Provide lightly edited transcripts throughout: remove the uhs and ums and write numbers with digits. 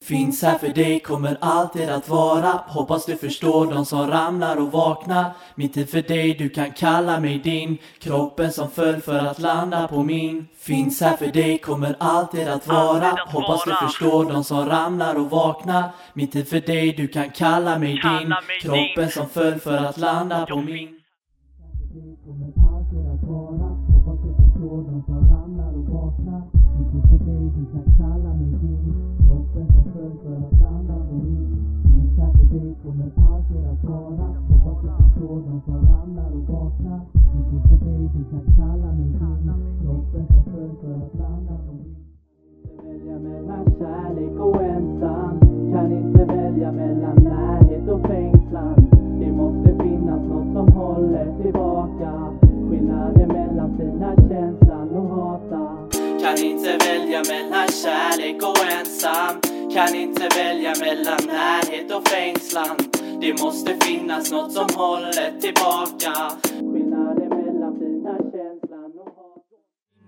Finns här för dig, kommer alltid att vara. Hoppas du förstår de som ramlar och vaknar. Mitt tid för dig, du kan kalla mig din. Kroppen som föll för att landa på min. Finns här för dig, kommer alltid att vara. Hoppas du förstår de som ramlar och vaknar. Mitt tid för dig, du kan kalla mig din. Kroppen som föll för att landa på min. Kommer alltid att vara. Hoppas du förstår de som ramlar och vaknar. Mitt tid för dig, du kan kalla mig din. Kroppen som föll för att landa på min. Finns här för dig, kommer alltid att vara. Hoppas du förstår de som ramlar och vaknar. Mitt tid för dig, du kan kalla mig din. Kroppen som föll för att landa på min. Välja mellan kärlek och ensam. Kan inte välja mellan närhet och fängslan. Det måste finnas något som håller tillbaka. Skillnaden mellan fina känslan och hata. Kan inte välja mellan kärlek och ensam. Kan inte välja mellan närhet och fängslan. Det måste finnas något som håller tillbaka. Skillnaden mellan fina känslan och hata.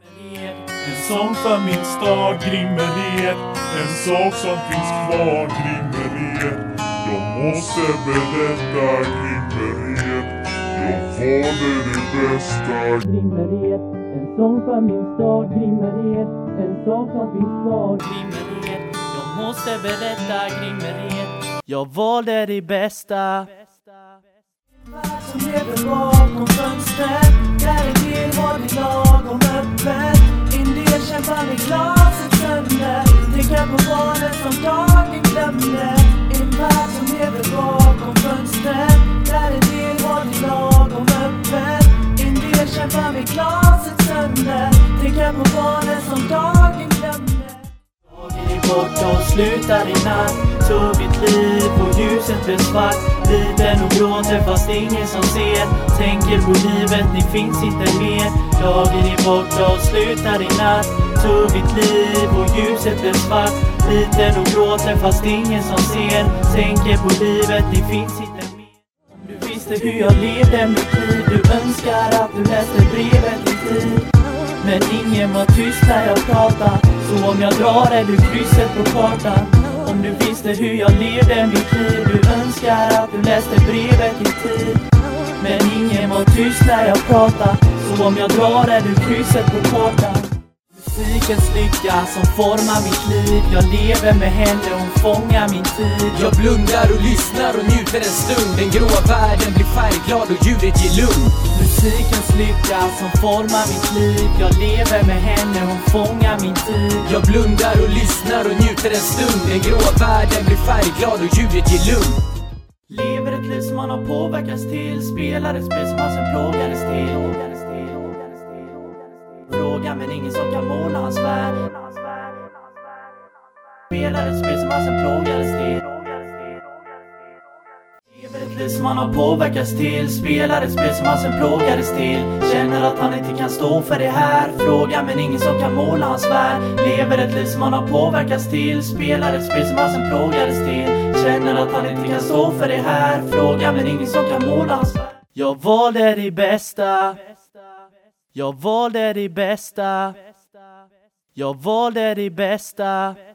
En sång för min stad, Grimmered. En sak som finns kvar, Grimmered. Jag måste berätta, Grimmered. Jag valde det bästa. Grimmered, en sång för min stad, Grimmered. En sak som finns kvar, Grimmered. Jag måste berätta, Grimmered. Jag valde det bästa. Som lever bakom fönstret. Där en del var det lagom öppet. En del kämpar med glaset sönder. Tänker på barnen som dagen glömde. En värld som lever bakom fönstret. Där en del var det lagom öppet. En del kämpar med glaset sönder. Tänker på barnen som dagen glömde. Dagen är borta och slutar i natt. Tog mitt liv och ljuset blev svart. Liten och gråter fast ingen som ser. Tänker på livet, ni finns inte mer. Dagen är borta och slutar i natt. Tog mitt liv och ljuset blev svart. Liten och gråter fast ingen som ser. Tänker på livet, ni finns inte mer. Om du visste hur jag levde mitt liv. Du önskar att du läste brevet i tid. Men ingen var tyst när jag pratade. Så om jag drar är du krysset på kartan. Om du visste hur jag levde mitt liv. Du önskar att du läste brevet i tid. Men ingen var tyst när jag pratade. Så om jag drar är du krysset på kartan. Musikens lycka som formar mitt liv. Jag lever med henne och hon fångar min tid. Jag blundar och lyssnar och njuter en stund. Den gråa världen blir färgglad och ljudet ger lugn. Musikens lycka som formar mitt liv. Jag lever med henne och hon fångar min tid. Jag blundar och lyssnar och njuter en stund. Den gråa världen blir färgglad och ljudet ger lugn. Lever ett liv som man har påverkats till. Spelar ett spel som man sen plågades till. Fråga men ingen som kan måla hans värld. Spelar ett spel som man sen plågades till. Lever ett liv som man har påverkats till. Spelar ett spel som man sen plågades till. Känner att han inte kan stå för det här. Fråga men ingen som kan måla hans värld. Lever ett liv som man har påverkats till. Spelar ett spel som man sen plågades till. Känner att han inte kan stå för det här. Fråga men ingen som kan måla hans värld. Jag valde det bästa. Jag valde det bästa. Jag valde det bästa.